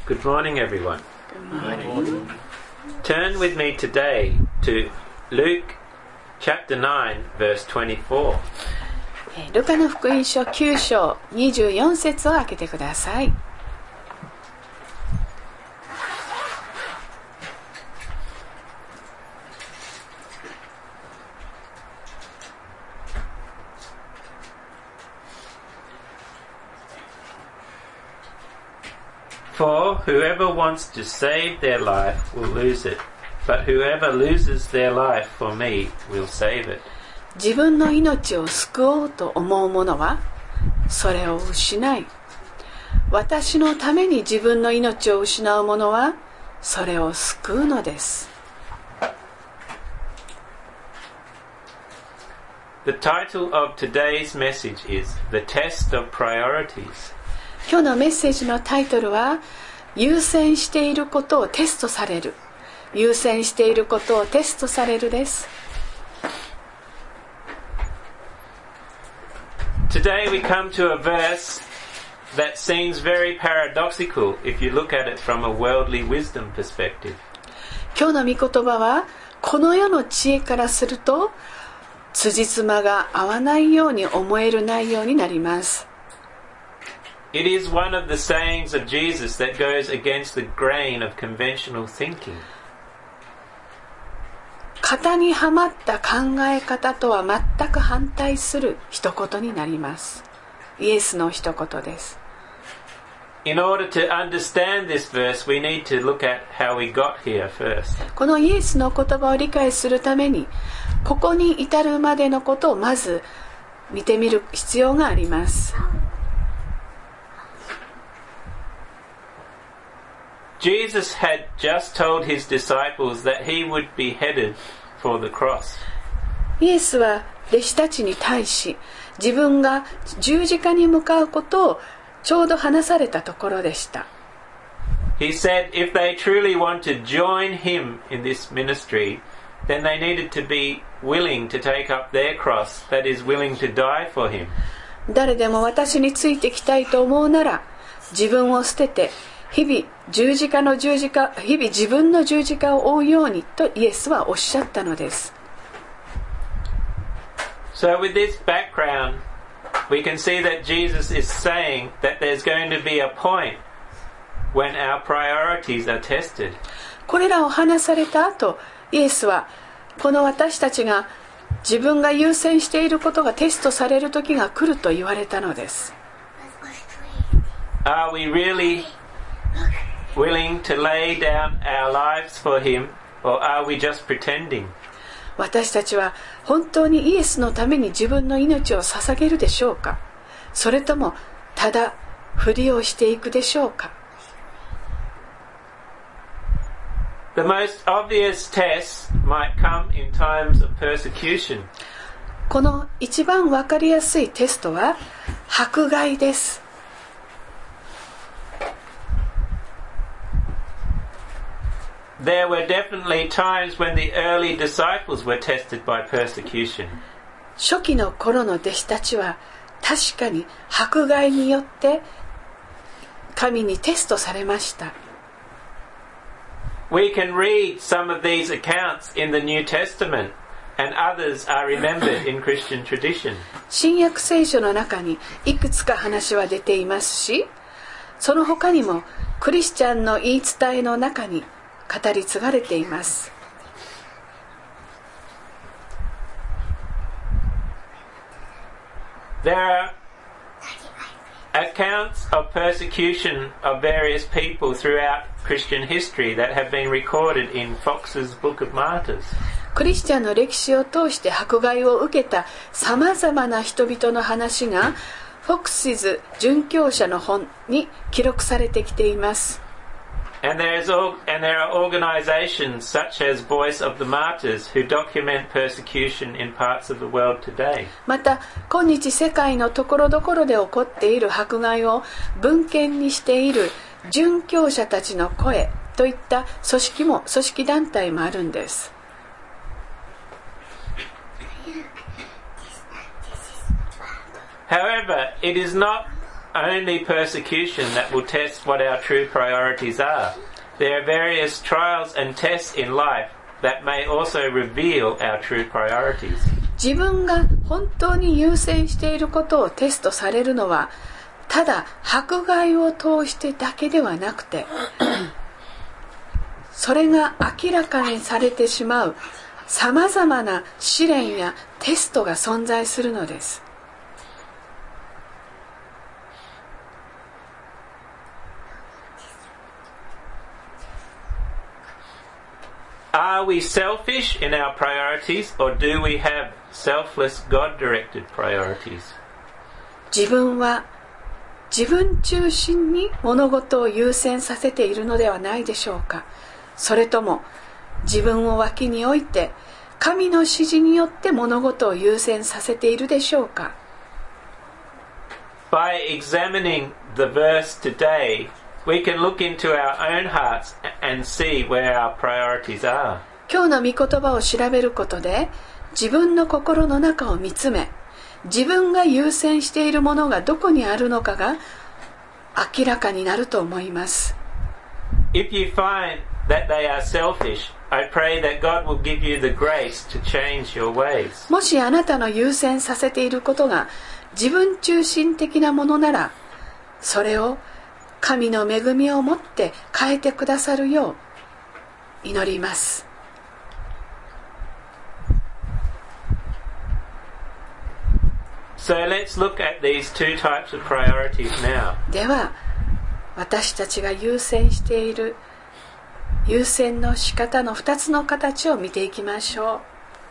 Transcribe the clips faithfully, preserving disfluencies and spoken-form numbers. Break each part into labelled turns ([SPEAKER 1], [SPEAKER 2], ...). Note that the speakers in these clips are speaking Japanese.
[SPEAKER 1] Good morning, everyone.
[SPEAKER 2] Good morning.
[SPEAKER 1] Turn with me today to Luke chapter nine, verse twenty-four.
[SPEAKER 2] ルカの福音書きゅう章にじゅうよん節を開けてください。
[SPEAKER 1] For whoever wants to save their life will lose it, but whoever loses their life for me will save it.
[SPEAKER 2] 自分の命を救おうと思う者はそれを失い、私のために自分の命を失う者はそれを救うのです。
[SPEAKER 1] The title of today's message is The Test of Priorities.
[SPEAKER 2] 今日のメッセージのタイトルは、優先していることをテストされる。優先していることをテストされるです。
[SPEAKER 1] Today we come to a verse that seems very paradoxical if you look at it from a worldly wisdom perspective.
[SPEAKER 2] 今日の御言葉は、この世の知恵からすると、辻褄が合わないように思える内容になります。
[SPEAKER 1] It is one of the sayings of Jesus that goes against the grain of conventional thinking.
[SPEAKER 2] 型にはまった考え方とは全く反対する一言になります。イエスの一言です。
[SPEAKER 1] In order to understand this verse, we need to look at how we got here first.
[SPEAKER 2] このイエスの言葉を理解するために、ここに至るまでのことをまず見てみる必要があります。
[SPEAKER 1] Jesus had just told his disciples that he would be headed for the cross.
[SPEAKER 2] イエスは弟子たちに対し、自分が十字架に向かうことをちょうど話されたところでした。
[SPEAKER 1] He said if they truly want to join him in this ministry, then they needed to be willing to take up their cross, that is, willing to die for him.
[SPEAKER 2] 誰でも私についてきたいと思うなら、自分を捨てて、日々十字架の十字架、日々自分の十字架を追うようにとイエスはおっしゃったのです。
[SPEAKER 1] So with this background, we can see that Jesus is saying that there's going to be a point when our priorities are tested.
[SPEAKER 2] これらを話された後、イエスはこの私たちが自分が優先していることがテストされる時が来ると言われたのです。
[SPEAKER 1] Are we really willing to lay down our lives for him, or are we just pretending?
[SPEAKER 2] 私たちは本当にイエスのために自分の命を捧げるでしょうか？それともただふりをしていくでしょうか？
[SPEAKER 1] The most obvious test might come in times of persecution.
[SPEAKER 2] この一番わかりやすいテストは迫害です。
[SPEAKER 1] There were definitely times when the early disciples were tested by persecution.
[SPEAKER 2] 初期の頃の弟子たちは確かに迫害によって神にテストされました。
[SPEAKER 1] We can read some of these accounts in the New Testament, and others are remembered in Christian tradition.
[SPEAKER 2] 新約聖書の中にいくつか話は出ていますし、その他にもクリスチャンの言い伝えの中に語り継がれています。
[SPEAKER 1] There are accounts of persecution of various people throughout Christian history that have been recorded in Fox's Book of Martyrs.
[SPEAKER 2] クリスチャンの歴史を通して迫害を受けたさまざまな人々の話がフォクシズ殉教者の本に記録されてきています。
[SPEAKER 1] And there is all, and there are organizations such as Voice of the Martyrs who document persecution in parts of the world today.
[SPEAKER 2] また今日世界のところどころで起こっている迫害を文献にしている殉教者たちの声といった組織も組織団体もあるんです。
[SPEAKER 1] However, it is not only persecution that will test what our true priorities are. There are various trials and tests in life that may also reveal our true priorities.
[SPEAKER 2] 自分が本当に優先していることをテストされるのは、ただ迫害を通してだけではなくて、それが明らかにされてしまうさまざまな試練やテストが存在するのです。
[SPEAKER 1] Are we selfish in our priorities, or do we have selfless, God-directed priorities?
[SPEAKER 2] 自分は自分中心に物事を優先させているのではないでしょうか。それとも自分を脇に置いて神の指示によって物事を優先させているでしょうか。
[SPEAKER 1] By examining the verse today, we can look into our own hearts and see where our priorities are.
[SPEAKER 2] 今日の御言葉を調べることで自分の心の中を見つめ、自分が優先しているものがどこにあるのかが明らかになると思います。
[SPEAKER 1] If you find that they are selfish, I pray that God will give you the grace to change your ways.
[SPEAKER 2] もしあなたの優先させていることが自分中心的なものなら、それを神の恵みをもって変えてくださるよう祈ります。
[SPEAKER 1] So let's look at these two types of priorities now.
[SPEAKER 2] では、私たちが優先している優先の仕方のふたつの形を見ていきましょう。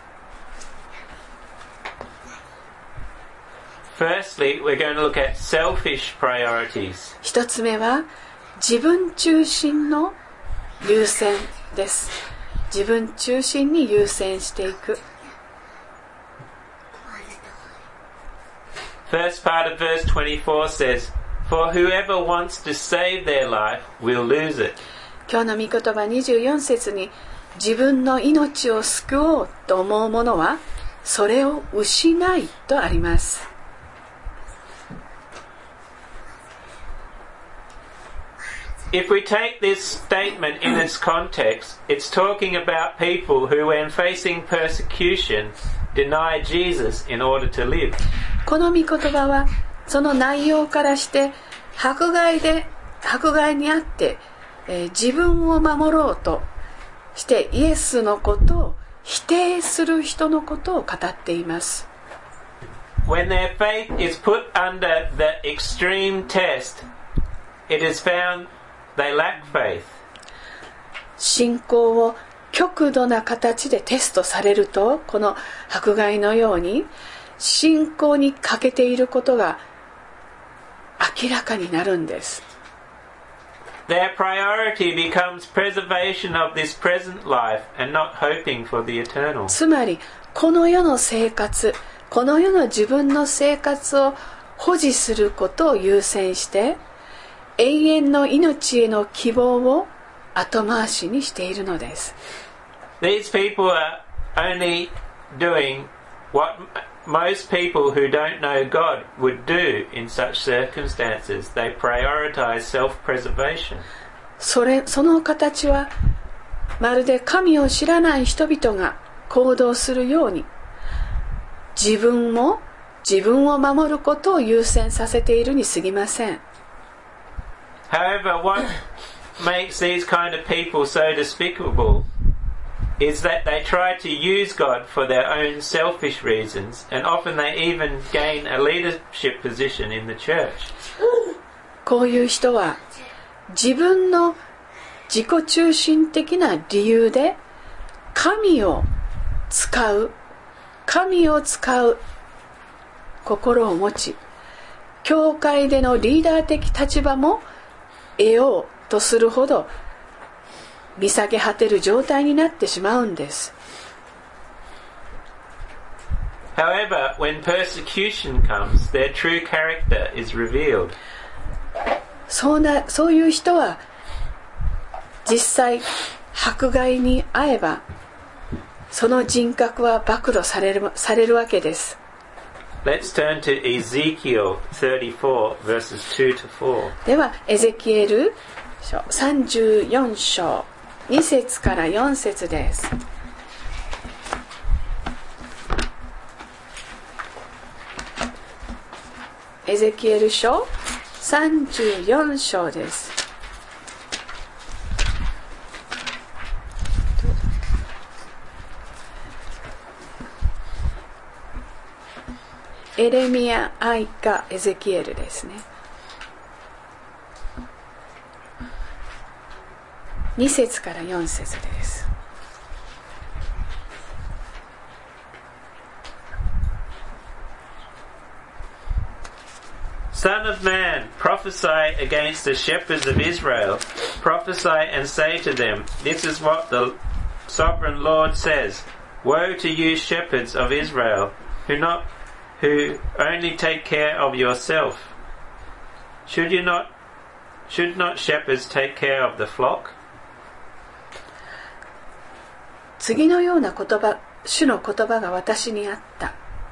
[SPEAKER 1] Firstly, we're going to look at selfish priorities.
[SPEAKER 2] 一つ目は自分中心の優先です。自分中心に優先していく。
[SPEAKER 1] First part of verse twenty-four says, For whoever wants to save their life will lose it.
[SPEAKER 2] 今日の御言葉にじゅうよん節に、自分の命を救おうと思う者はそれを失いとあります。
[SPEAKER 1] If we take this statement in its context, it's talking about people who, when facing persecution, deny Jesus in order to live.
[SPEAKER 2] この御言葉はその内容からして迫害で迫害にあって、えー、自分を守ろうとしてイエスのことを否定する人のことを語っています。
[SPEAKER 1] When their faith is put under the extreme test, it is found they lack faith.
[SPEAKER 2] 信仰を極度な形でテストされると、この迫害のように信仰に欠けていることが明らかになるんです。
[SPEAKER 1] Their priority becomes preservation of this present life and not hoping for the eternal.
[SPEAKER 2] つまりこの世の生活、この世の自分の生活を保持することを優先して永遠の命への希望を後回しにしているのです。
[SPEAKER 1] These people are only doing what most people who don't know God would do in such circumstances. They prioritize self-preservation.
[SPEAKER 2] それ、その形はまるで神を知らない人々が行動するように、自分も自分を守ることを優先させているに過ぎません。
[SPEAKER 1] However, what makes these kind of people so despicable is that they try to use God for their own selfish reasons, and often they even gain a leadership position in the church.
[SPEAKER 2] こういう人は自分の自己中心的な理由で神を使う、神を使う心を持ち、教会でのリーダー的立場も得ようとするほど見下げ果てる状態になってしまうんです。
[SPEAKER 1] However, when persecution comes, their true character is revealed.
[SPEAKER 2] そうな、そういう人は実際迫害に遭えばその人格は暴露される、されるわけです。
[SPEAKER 1] Let's turn to Ezekiel thirty-four, verses two to four.
[SPEAKER 2] ではエゼキエル書さんじゅうよん章に節からよん節です。エゼキエル書さんじゅうよん章です。エレミヤ、アイカ、エゼキエルですね。に節からよん節です。
[SPEAKER 1] Son of man, prophesy against the shepherds of Israel. Prophesy and say to them, this is what the sovereign Lord says. Woe to you shepherds of Israel, who not who only take care of yourself. Should you not should not shepherds take care of the flock?
[SPEAKER 2] 次のような言葉、主の言葉が私にあった。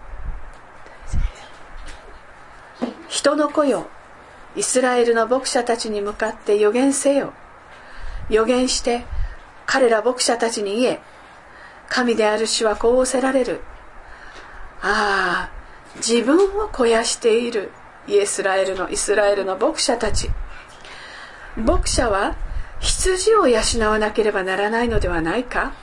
[SPEAKER 2] 人の子よ、イスラエルの牧者たちに向かって預言せよ。預言して彼ら牧者たちに言え。神である主はこう仰せられる。ああ、自分を肥やしているイスラエルのイスラエルの牧者たち。牧者は羊を養わなければならないのではないか。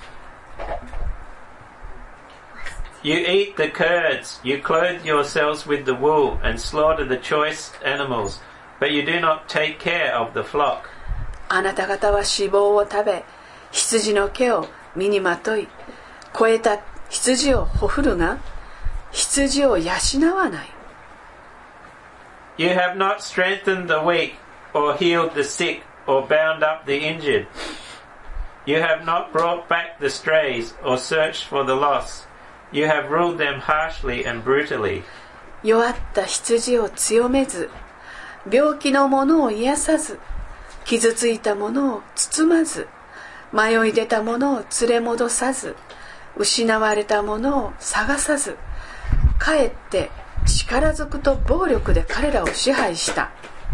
[SPEAKER 1] You eat the curds, you clothe yourselves with the wool, and slaughter the choice animals, but you do not take care of the flock.
[SPEAKER 2] あなた方は脂肪を食べ、羊の毛を身にまとい、肥えた羊をほふるが、羊を養わない。
[SPEAKER 1] You have not strengthened the weak, or healed the sick, or bound up the injured. You have not brought back the strays, or searched for the lost.You have ruled them harshly and brutally.
[SPEAKER 2] 弱った羊を強めず、病気の者を癒さず、傷ついた者を包まず、迷い出た者を連れ戻さず、失われた者を探さず、かえって力ずくと暴力で彼らを支配した。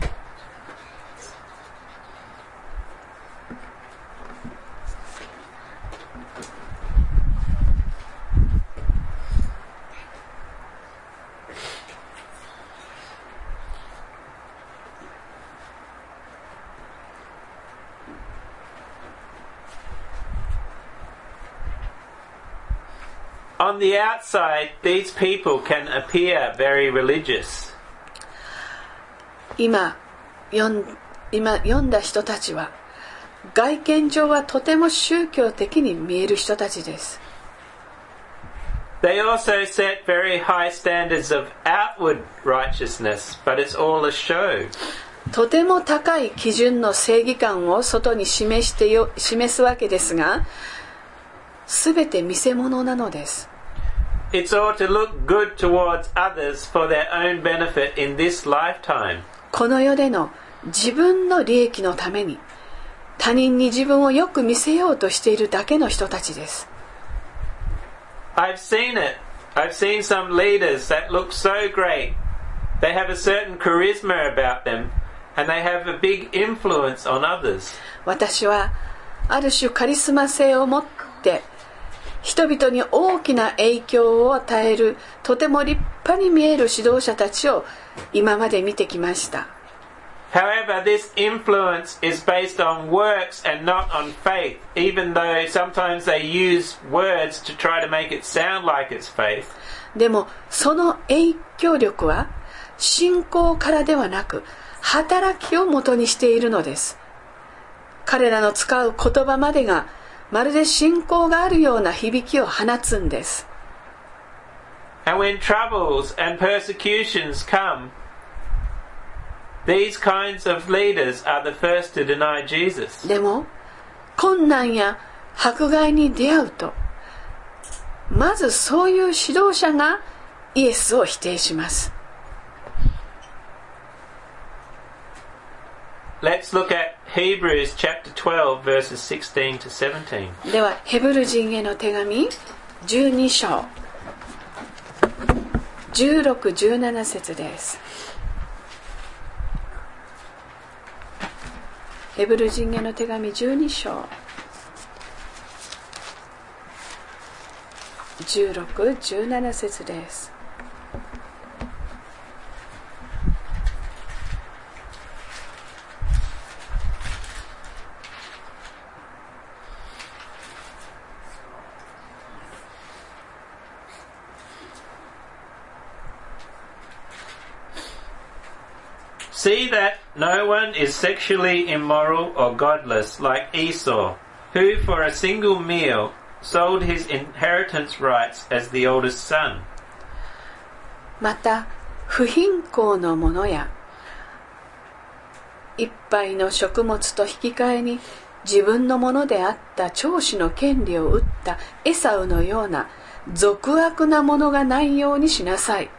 [SPEAKER 1] On the outside, these people can appear very religious.
[SPEAKER 2] 今、読ん、今読んだ人たちは、外見上はとても宗教的に見える人たちです。
[SPEAKER 1] They also set very high standards of outward righteousness, but it's all a show.
[SPEAKER 2] とても高い基準の正義感を外に示してよ、示すわけですが、すべて見せ物なのです。
[SPEAKER 1] It's all to look good towards others for their own benefit in this lifetime.
[SPEAKER 2] この世での自分の利益のために他人に自分をよく見せようとしているだけの人たちです。
[SPEAKER 1] I've seen it. I've seen some leaders that look so great. They have a certain charisma about them and they have a big influence on others.
[SPEAKER 2] 私はある種カリスマ性を持って人々に大きな影響を与えるとても立派に見える指導者たちを今まで見てきました。
[SPEAKER 1] However, this influence is based on works and not on faith, even though sometimes they use words to try to make it sound like it's faith.
[SPEAKER 2] でもその影響力は信仰からではなく働きをもとにしているのです。彼らの使う言葉までがまるで信仰があるような響きを放つんです。
[SPEAKER 1] And when troubles and persecutions come, these kinds of leaders are the first to deny Jesus.
[SPEAKER 2] でも困難や迫害に出会うと、まずそういう指導者がイエスを否定します。
[SPEAKER 1] Let's look at Hebrews chapter twelve verses sixteen to seventeen.
[SPEAKER 2] ではヘブル人への手紙じゅうに章じゅうろく、じゅうなな節です。ヘブル人への手紙じゅうに章じゅうろく、じゅうなな節です。
[SPEAKER 1] See that no one is sexually immoral or godless like Esau, who for a single meal sold his inheritance rights as the oldest son.
[SPEAKER 2] また不貧困の者や一杯の食物と引き換えに自分のものであった長子の権利を売ったエサウのような俗悪なものがないようにしなさい。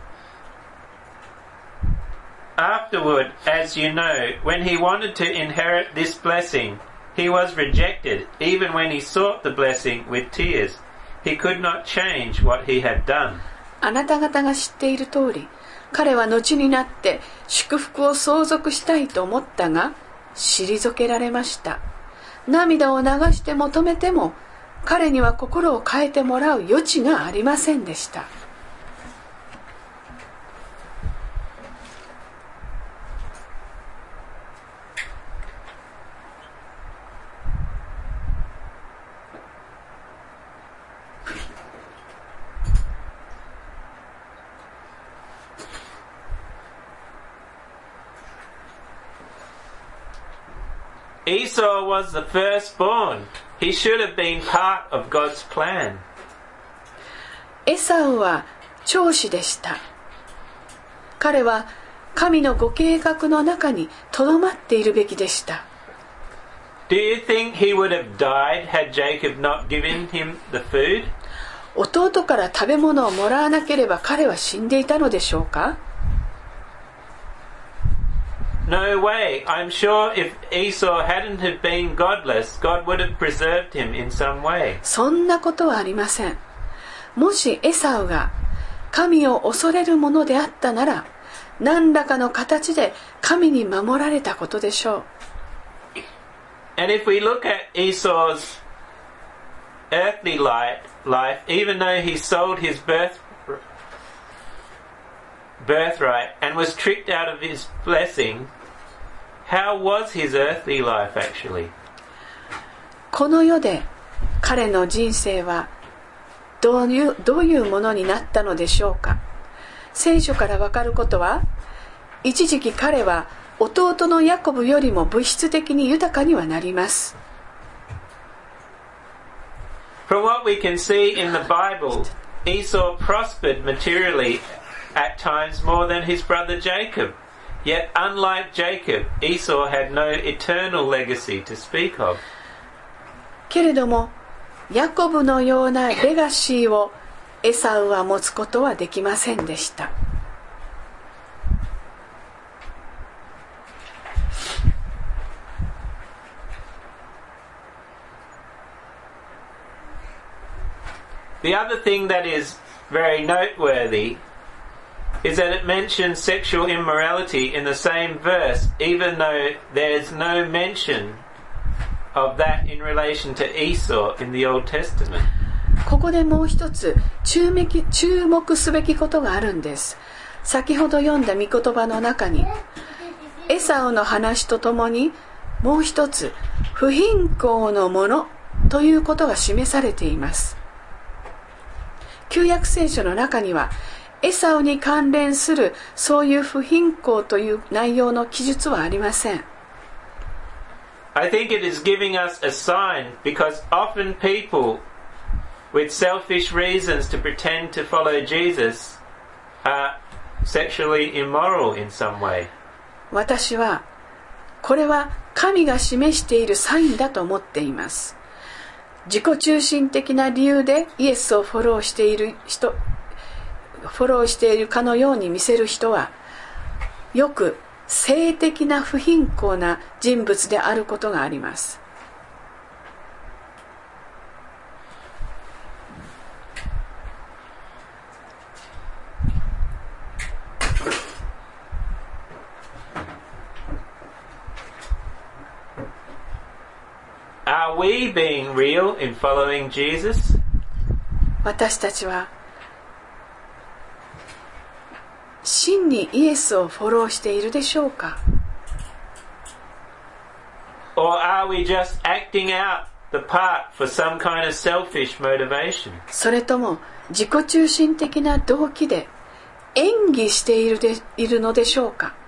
[SPEAKER 1] Afterward, as you know, when he wanted to inherit this blessing, he was rejected, even when he sought the blessing with tears. He could not change what he had done.
[SPEAKER 2] あなた方が知っている通り、彼は後になって祝福を相続したいと思ったが、退けられました。涙を流して求めても、彼には心を変えてもらう余地がありませんでした。
[SPEAKER 1] Esau was the firstborn. He should have been part of God's plan.
[SPEAKER 2] エサウは長子でした。彼は神のご計画の中にとどまっているべきでした。
[SPEAKER 1] Do you think he would have died had Jacob not given him the food?
[SPEAKER 2] 弟から食べ物をもらわなければ彼は死んでいたのでしょうか？
[SPEAKER 1] No way. I'm sure if Esau hadn't have been godless, God would have preserved him in some way.
[SPEAKER 2] そんなことはありません。もしエサウが神を恐れるものであったなら、何らかの形で神に守られたことでしょう。
[SPEAKER 1] And if we look at Esau's earthly life, life, even though he sold his birth, birthright and was tricked out of his blessing, how was his earthly life actually?
[SPEAKER 2] この世で彼の人生はどういう、どういうものになったのでしょうか。聖書からわかることは、一時期彼は弟のヤコブよりも物質的に豊かにはなります。
[SPEAKER 1] From what we can see in the Bible, Esau prospered materially at times more than his brother Jacob. Yet, unlike Jacob, Esau had no eternal legacy to speak of.
[SPEAKER 2] けれども、ヤコブのようなレガシーをエサウは持つことはできませんでした。
[SPEAKER 1] The other thing that is very noteworthy is that it mentions sexual immorality in the same verse, even though there's no mention of that in relation to Esau in the Old Testament.
[SPEAKER 2] ここでもう一つ注目、注目すべきことがあるんです。先ほど読んだ御言葉の中にエサウの話とともにもう一つ不貧困のものということが示されています。旧約聖書の中にはエサウに関連するそういう不貧困という内容の記述はありません。
[SPEAKER 1] I think it is giving us a sign because often people with selfish reasons to pretend to follow Jesus are sexually immoral in some way.
[SPEAKER 2] 私はこれは神が示しているサインだと思っています。自己中心的な理由でイエスをフォローしている人、フォローしているかのように見せる人はよく性的な不貧困な人物であることがあります。
[SPEAKER 1] Are we being real in following Jesus?
[SPEAKER 2] 私たちは真にイエスをフォローしているでしょうか？
[SPEAKER 1] Or are we just acting out the part for some kind of selfish motivation?
[SPEAKER 2] それとも自己中心的な動機で演技しているで、いるのでしょうか？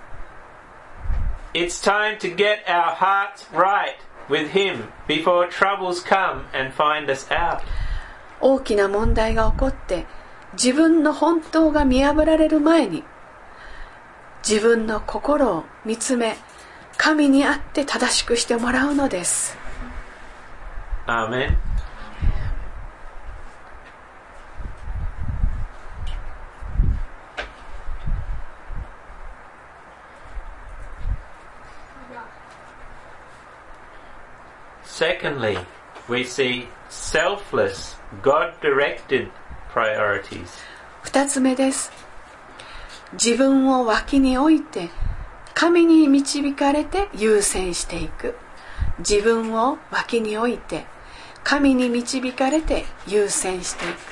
[SPEAKER 1] It's time to get our hearts right with Him before troubles come and find us out.
[SPEAKER 2] 大きな問題が起こって自分の本当が見破られる前に自分の心を見つめ神にあって正しくしてもらうのです。
[SPEAKER 1] アーメン。Secondly, we see selfless, God-directed priorities.
[SPEAKER 2] 二つ目です。自分を脇に置いて神に導かれて優先していく。自分を脇に置いて神に導かれて優先していく。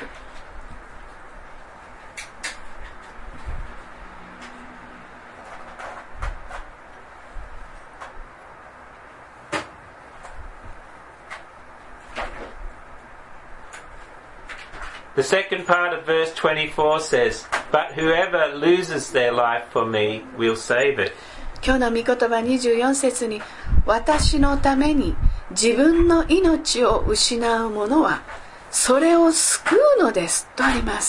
[SPEAKER 1] The second part of verse twenty-four says, "But whoever loses their life for me will save it."
[SPEAKER 2] 今日の御言葉にじゅうよん節に、私のために自分の命を失う者はそれを救うのですとあります。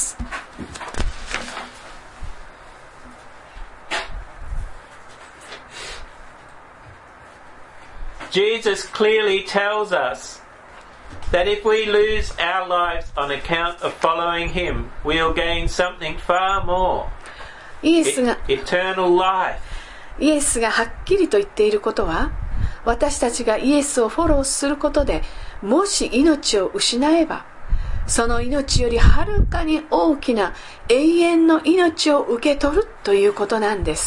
[SPEAKER 1] Jesus clearly tells us that if we lose our lives on account of following Him, we'll gain something far more.
[SPEAKER 2] イエスが
[SPEAKER 1] Eternal life.
[SPEAKER 2] イエスがはっきりと言っていることは、私たちがイエスをフォローすることでもし命を失えば、その命よりはるかに大きな永遠の命を受け取るということなんです。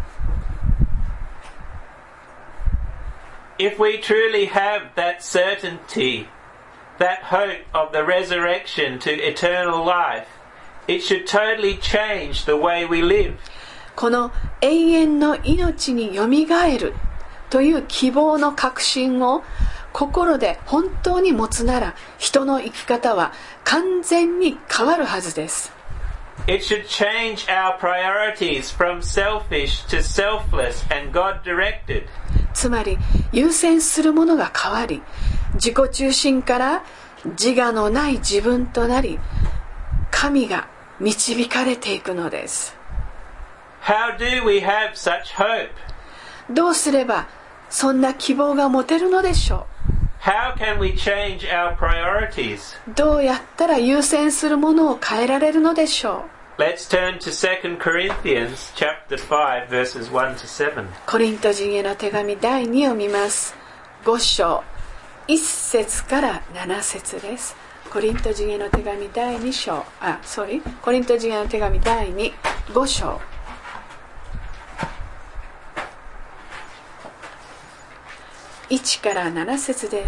[SPEAKER 1] If we truly have that certainty, that hope of the resurrection to eternal life, it should totally change the way we live.
[SPEAKER 2] この永遠の命によみがえるという希望の確信を心で本当に持つなら、人の生き方は完全に変わるはずです。
[SPEAKER 1] It should change our priorities from selfish to selfless and God-directed.
[SPEAKER 2] つまり優先するものが変わり、自己中心から自我のない自分となり、神が導かれていくのです。
[SPEAKER 1] How do we have such hope?
[SPEAKER 2] どうすればそんな希望が持てるのでしょう。
[SPEAKER 1] How can we change our priorities?
[SPEAKER 2] どうやったら優先するものを変えられるのでしょう。
[SPEAKER 1] Let's turn to Second Corinthians chapter five verses one to seven.
[SPEAKER 2] コリント人への手紙だいにを見ます。ご章いっ節からなな節です。コリント人への手紙だいに章、あ、sorry、コリント人への手紙だいに、ご章いちからなな節です。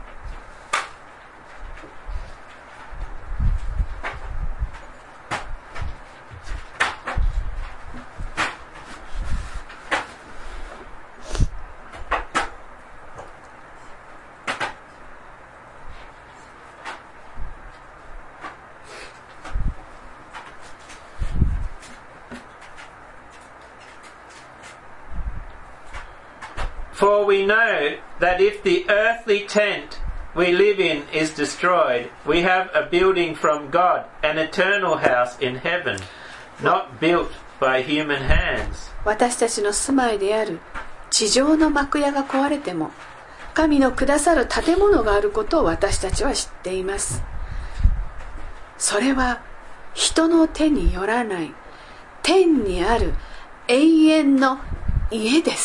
[SPEAKER 1] For we know that if the earthly tent we live in is destroyed, we have a building from God, an eternal house in heaven, not built by human hands.
[SPEAKER 2] 私たちの住まいである地上の幕屋が壊れても、神のくださる建物があることを私たちは知っています。それは人の手によらない天にある永遠の家です。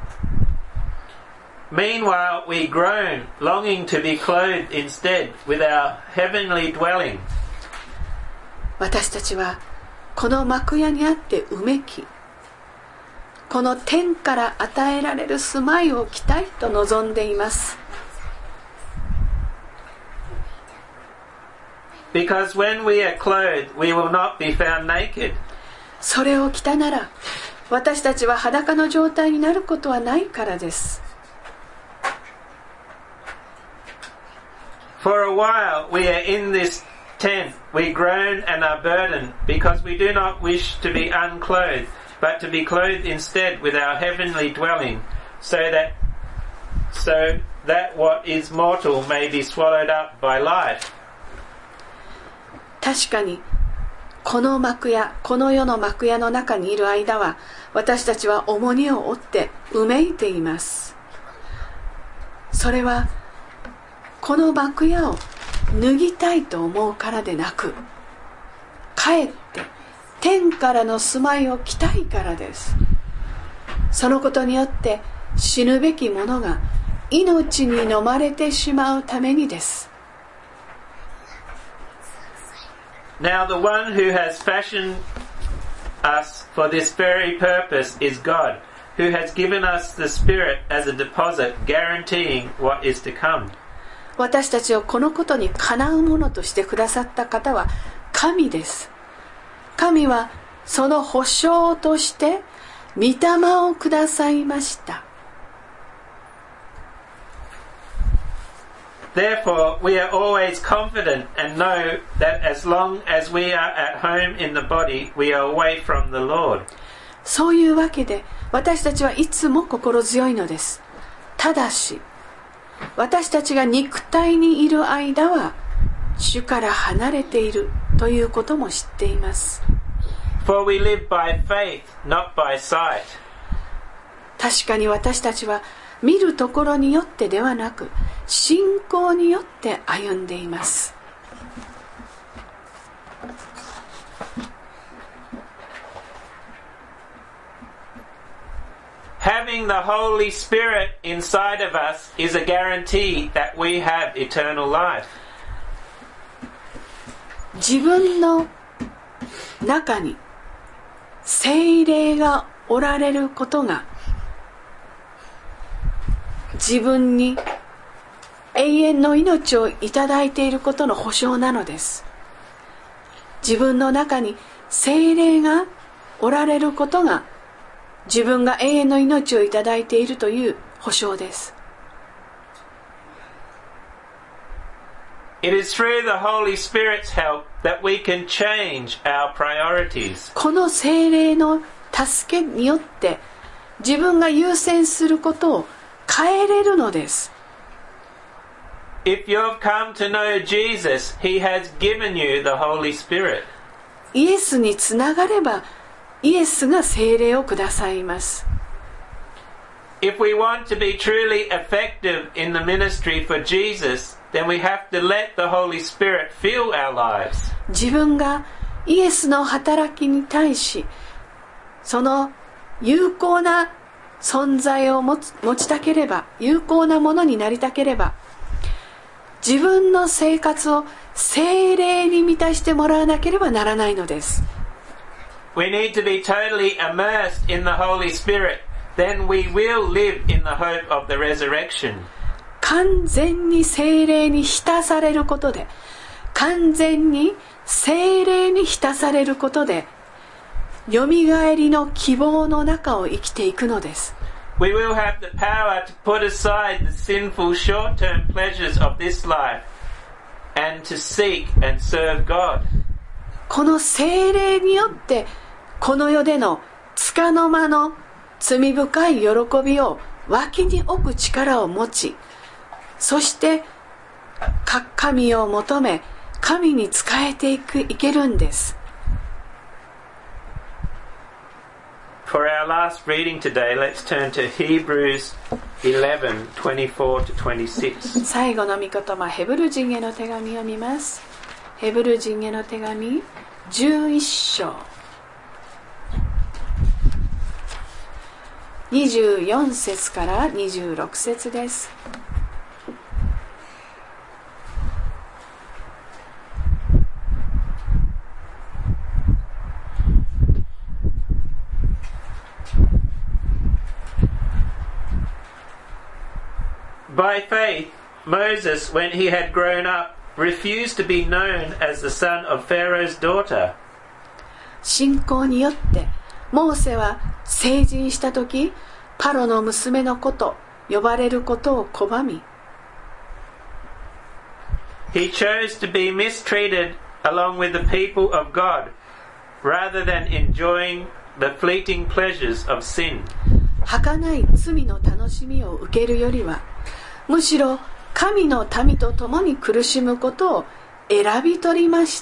[SPEAKER 1] Meanwhile, we groan, longing to be clothed instead with our heavenly dwelling.
[SPEAKER 2] 私たちはこの幕屋にあってうめき、 この天から与えられる住まいを着たいと望んでいます。
[SPEAKER 1] Because when we are clothed, we will not be found naked.
[SPEAKER 2] それを着たなら、私たちは裸の状態になることはないからです。
[SPEAKER 1] For a while we are in this tent, we groan and are burdened, because we do not wish to be unclothed, but to be clothed instead with our heavenly dwelling, so that so that what is mortal may be swallowed up by life.
[SPEAKER 2] 確かにこの幕屋、この世の幕屋の中にいる間は、私たちは重荷を負ってうめいています。それはこの幕屋を脱ぎたいと思うからでなく、かえって天からの住まいを着たいからです。そのことによって死ぬべき者が命に飲まれてしまうためにです。
[SPEAKER 1] Now the one who has fashioned us for this very purpose is God, who has given us the Spirit as a deposit, guaranteeing what is to come.
[SPEAKER 2] 私たちをこのことにかなうものとしてくださった方は神です。神はその保証として御霊をくださいました。
[SPEAKER 1] Therefore, we are always confident and know that as long as we are at home in the body, we are away from the Lord.
[SPEAKER 2] そういうわけで私たちはいつも心強いのです。ただし、私たちが肉体にいる間は主から離れているということも知っています。
[SPEAKER 1] For we live by faith, not by sight.
[SPEAKER 2] 確かに私たちは見るところによってではなく、信仰によって歩んでいます。
[SPEAKER 1] Having the Holy Spirit inside of us is a guarantee that we have eternal life.
[SPEAKER 2] 自分の中に聖霊がおられることが自分に永遠の命をいただいていることの保証なのです。自分の中に聖霊がおられることが自分が永遠の命をいただいているという保証です。
[SPEAKER 1] It is through the Holy Spirit's help that we can change our priorities.
[SPEAKER 2] この聖霊の助けによって自分が優先することを変えれるのです。
[SPEAKER 1] If you've come to know Jesus, He has given you the Holy Spirit.
[SPEAKER 2] イエスにつながればイエスが聖霊をくださいます。
[SPEAKER 1] If we want to be truly effective in the ministry for Jesus, then we have to let the Holy Spirit fill our lives.
[SPEAKER 2] 自分がイエスの働きに対し、その有効な存在を持つ、持ちたければ、有効なものになりたければ、自分の生活を聖霊に満たしてもらわなければならないのです。
[SPEAKER 1] We need to be totally immersed in the Holy Spirit. Then we will live in the hope of the resurrection.
[SPEAKER 2] 完全に聖霊に浸されることで、完全に聖霊に浸されることで、よみがえりの希望の中を生きていくのです。
[SPEAKER 1] We will have the power to put aside the sinful short-term pleasures of this life and to seek and serve God.
[SPEAKER 2] この聖霊によってこの世での束の間の罪深い喜びを脇に置く力を持ち、そして神を求め神に仕えていくいけるんです。
[SPEAKER 1] For our last reading today, let's turn to Hebrews eleven, twenty-four to twenty-six.
[SPEAKER 2] 最後の御言葉、ヘブル人への手紙を見ます。ヘブル人への手紙じゅういっ章にじゅうよん節からにじゅうろく節です。
[SPEAKER 1] By faith, Moses, when he had grown up, refused to be known as the son of Pharaoh's daughter.
[SPEAKER 2] 信仰によってモーセは成人した時、パロの娘の子と呼ばれることを拒み、
[SPEAKER 1] He chose to be mistreated along with the people of God, rather than enjoying the fleeting pleasures of sin.
[SPEAKER 2] 儚い罪の楽しみを受けるよりは、むしろ神の民と共に苦しむことを選び取りました。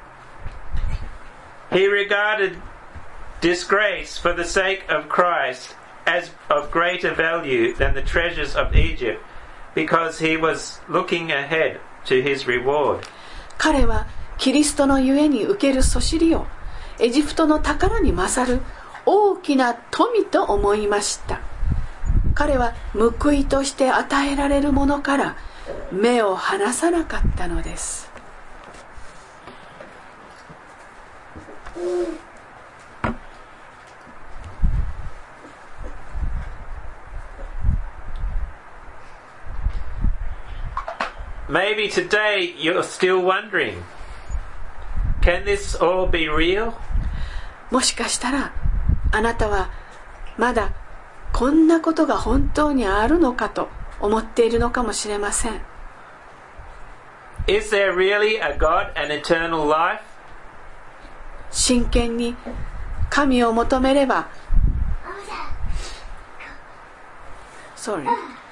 [SPEAKER 1] He regarded disgrace for the sake of Christ as of greater value than the treasures of Egypt, because he was looking ahead to his reward.
[SPEAKER 2] 彼はキリストのゆえに受けるそしりをエジプトの宝に勝る大きな富と思いました。彼は報いとして与えられるものから目を離さなかったのです。
[SPEAKER 1] Maybe today you're still wondering, can this all be real?
[SPEAKER 2] もしかしたらあなたはまだこんなことが本当にあるのかと思っているのかもしれません。
[SPEAKER 1] Is there really a God and eternal life?
[SPEAKER 2] 真剣に神を求めれば、Sorry、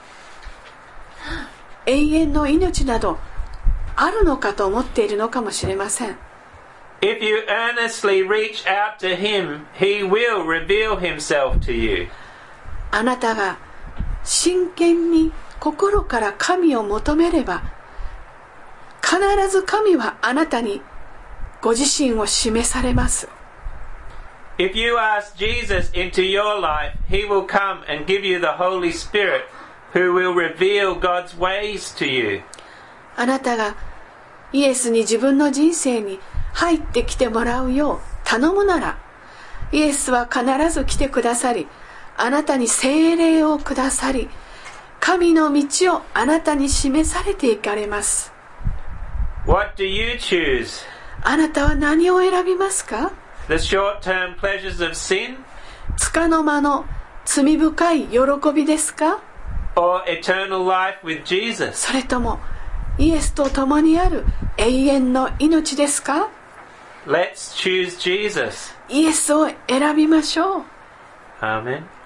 [SPEAKER 2] 永遠の命などあるのかと思っているのかもしれません。
[SPEAKER 1] If you earnestly reach out to him, he will reveal himself to you.
[SPEAKER 2] あなたが真剣に心から神を求めれば、必ず神はあなたにご自身を示されます。
[SPEAKER 1] If you ask Jesus into your life, he will come and give you the Holy Spirit, who will reveal God's ways to you.
[SPEAKER 2] あなたがイエスに自分の人生に入ってきてもらうよう頼むなら、イエスは必ず来てくださり、あなたに聖霊をくださり、神の道をあなたに示されていかれます。
[SPEAKER 1] What do you choose?
[SPEAKER 2] あなたは何を選びますか？
[SPEAKER 1] The short-term pleasures of sin?
[SPEAKER 2] 束の間の罪深い喜びですか？
[SPEAKER 1] Or eternal life with Jesus?
[SPEAKER 2] それともイエスと共にある永遠の命ですか？
[SPEAKER 1] Let's choose Jesus.
[SPEAKER 2] イエスを選びましょう。
[SPEAKER 1] Amen.